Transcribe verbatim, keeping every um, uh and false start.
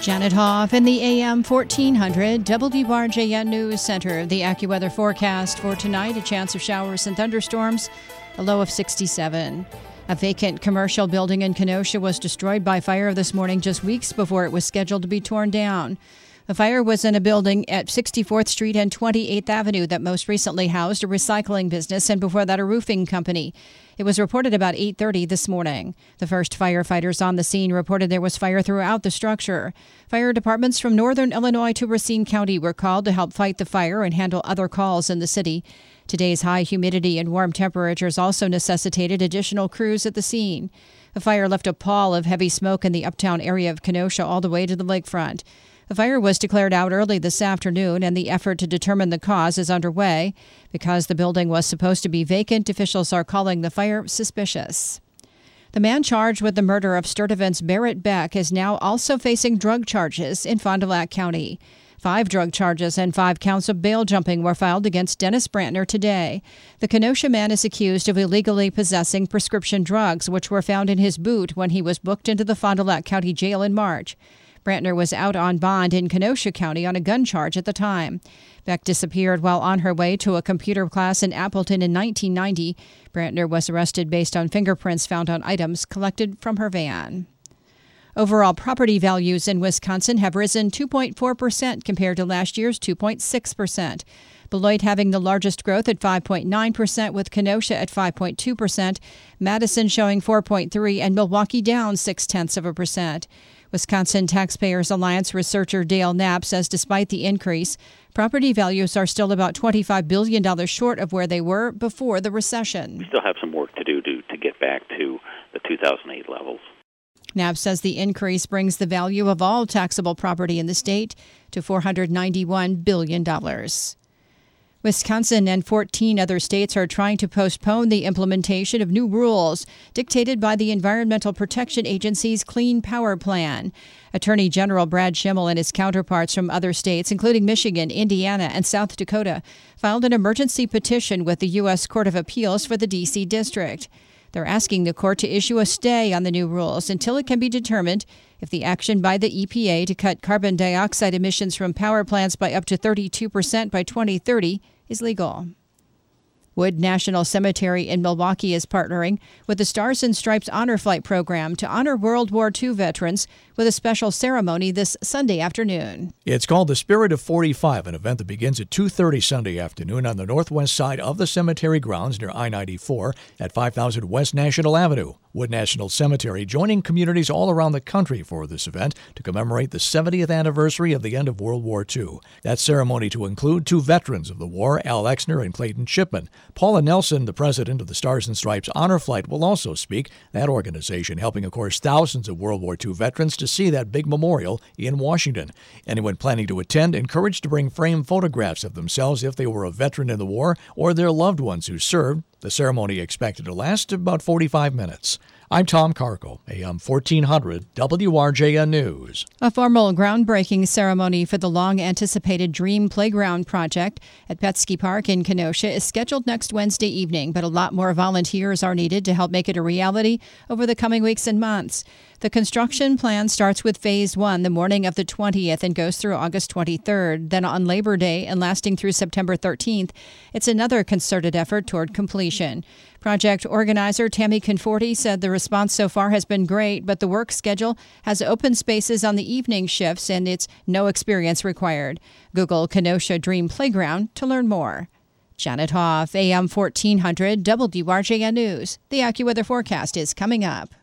Janet Hoff in the A M fourteen hundred W R J N News Center. The AccuWeather forecast for tonight, a chance of showers and thunderstorms, a low of sixty-seven. A vacant commercial building in Kenosha was destroyed by fire this morning just weeks before it was scheduled to be torn down. The fire was in a building at sixty-fourth Street and twenty-eighth Avenue that most recently housed a recycling business and before that a roofing company. It was reported about eight thirty this morning. The first firefighters on the scene reported there was fire throughout the structure. Fire departments from northern Illinois to Racine County were called to help fight the fire and handle other calls in the city. Today's high humidity and warm temperatures also necessitated additional crews at the scene. The fire left a pall of heavy smoke in the uptown area of Kenosha all the way to the lakefront. The fire was declared out early this afternoon, and the effort to determine the cause is underway. Because the building was supposed to be vacant, officials are calling the fire suspicious. The man charged with the murder of Sturtevant's Barrett Beck is now also facing drug charges in Fond du Lac County. Five drug charges and five counts of bail jumping were filed against Dennis Brantner today. The Kenosha man is accused of illegally possessing prescription drugs, which were found in his boot when he was booked into the Fond du Lac County Jail in March. Brantner was out on bond in Kenosha County on a gun charge at the time. Beck disappeared while on her way to a computer class in Appleton in nineteen ninety. Brantner was arrested based on fingerprints found on items collected from her van. Overall property values in Wisconsin have risen two point four percent compared to last year's two point six percent. Beloit having the largest growth at five point nine percent, with Kenosha at five point two percent, Madison showing four point three percent, and Milwaukee down six-tenths of a percent. Wisconsin Taxpayers Alliance researcher Dale Knapp says despite the increase, property values are still about twenty-five billion dollars short of where they were before the recession. We still have some work to do to, to get back to the two thousand eight levels. Knapp says the increase brings the value of all taxable property in the state to four hundred ninety-one billion dollars. Wisconsin and fourteen other states are trying to postpone the implementation of new rules dictated by the Environmental Protection Agency's Clean Power Plan. Attorney General Brad Schimel and his counterparts from other states, including Michigan, Indiana, and South Dakota, filed an emergency petition with the U S Court of Appeals for the D C District. They're asking the court to issue a stay on the new rules until it can be determined if the action by the E P A to cut carbon dioxide emissions from power plants by up to thirty-two percent by twenty thirty is legal. Wood National Cemetery in Milwaukee is partnering with the Stars and Stripes Honor Flight program to honor World War Two veterans with a special ceremony this Sunday afternoon. It's called the Spirit of forty-five, an event that begins at two thirty Sunday afternoon on the northwest side of the cemetery grounds near I ninety-four at five thousand West National Avenue. Wood National Cemetery joining communities all around the country for this event to commemorate the seventieth anniversary of the end of World War Two. That ceremony to include two veterans of the war, Al Exner and Clayton Shipman. Paula Nelson, the president of the Stars and Stripes Honor Flight, will also speak. That organization helping, of course, thousands of World War Two veterans to see that big memorial in Washington. Anyone planning to attend encouraged to bring framed photographs of themselves if they were a veteran in the war or their loved ones who served. The ceremony expected to last about forty-five minutes. I'm Tom Carco, A M fourteen hundred W R J N News. A formal groundbreaking ceremony for the long-anticipated Dream Playground project at Petsky Park in Kenosha is scheduled next Wednesday evening, but a lot more volunteers are needed to help make it a reality over the coming weeks and months. The construction plan starts with Phase one the morning of the twentieth and goes through August twenty-third. Then on Labor Day and lasting through September thirteenth, it's another concerted effort toward completion. Project organizer Tammy Conforti said the response so far has been great, but the work schedule has open spaces on the evening shifts and it's no experience required. Google Kenosha Dream Playground to learn more. Janet Hoff, A M fourteen hundred W R J N News. The AccuWeather forecast is coming up.